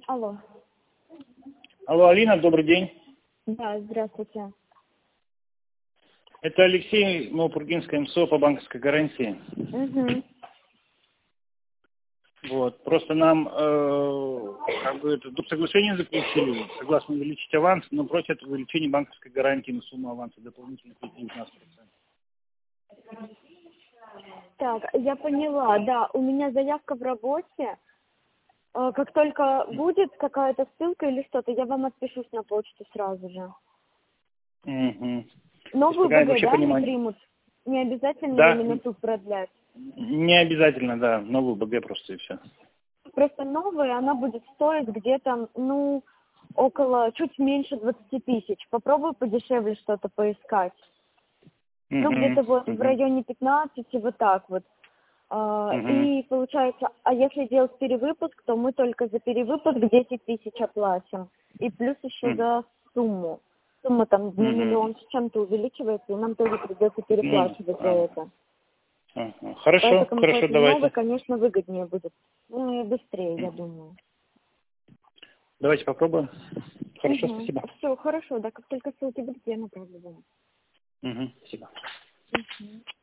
Алло. Алло, Алина, добрый день. Да, здравствуйте. Это Алексей, Новопургинское МСО по банковской гарантии. Угу. Вот. Просто нам тут соглашение заключили, согласно увеличить аванс, но просят увеличение банковской гарантии на сумму аванса дополнительно 19%. Так, я поняла, да, у меня заявка в работе. Как только будет какая-то ссылка или что-то, я вам отпишусь на почту сразу же. Угу. Новую Пока БГ, вообще да, не понимать. примут? Не обязательно Да, именно тут продлять? не обязательно, да, новую БГ просто и все. Просто новая, она будет стоить где-то, около, чуть меньше 20 тысяч. Попробуй подешевле что-то поискать. Где-то вот в районе 15, вот так вот. И получается, а если делать перевыпуск, то мы только за перевыпуск 10 тысяч оплатим. И плюс еще за сумму. Сумма там на миллион с чем-то увеличивается, и нам тоже придется переплачивать за это. Хорошо, Поэтому давайте. новый, конечно, выгоднее будет. Ну и быстрее, я думаю. Давайте попробуем. Хорошо, спасибо. Все, хорошо, да, как только ссылки будут, я направлю вам. Спасибо.